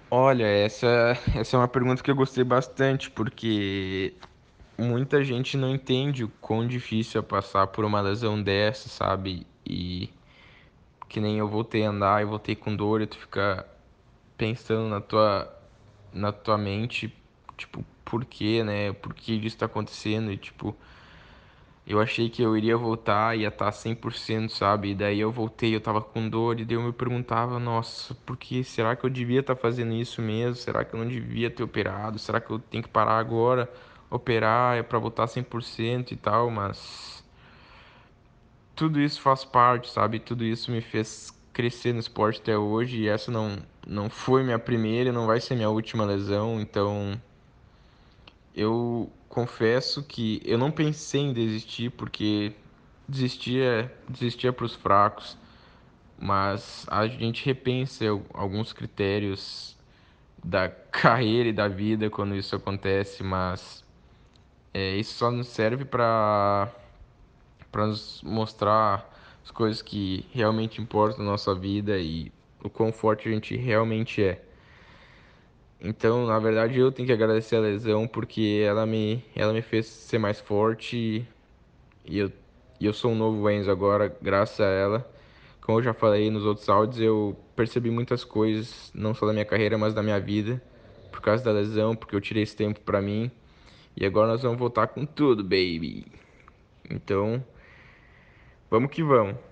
Olha, essa é uma pergunta que eu gostei bastante, porque muita gente não entende o quão difícil é passar por uma lesão dessa, sabe? E que nem eu voltei a andar e voltei com dor e tu fica pensando na tua mente, tipo, por quê, né? Por que isso tá acontecendo? E, tipo, eu achei que eu iria voltar e ia estar 100%, sabe? E daí eu voltei, eu tava com dor, e daí eu me perguntava, nossa, por que? Será que eu devia estar fazendo isso mesmo? Será que eu não devia ter operado? Será que eu tenho que parar agora, operar, é pra voltar 100% e tal? Mas tudo isso faz parte, sabe? Tudo isso me fez crescer no esporte até hoje, e essa não foi minha primeira e não vai ser minha última lesão, então eu confesso que eu não pensei em desistir, porque desistir é para os fracos, mas a gente repensa alguns critérios da carreira e da vida quando isso acontece, mas isso só nos serve para nos mostrar as coisas que realmente importam na nossa vida e o quão forte a gente realmente é. Então, na verdade, eu tenho que agradecer a lesão porque ela me fez ser mais forte. E eu, e eu sou um novo Enzo agora, graças a ela. Como eu já falei nos outros áudios, eu percebi muitas coisas, não só da minha carreira, mas da minha vida, por causa da lesão, porque eu tirei esse tempo pra mim. E agora nós vamos voltar com tudo, baby. Então, vamos que vamos.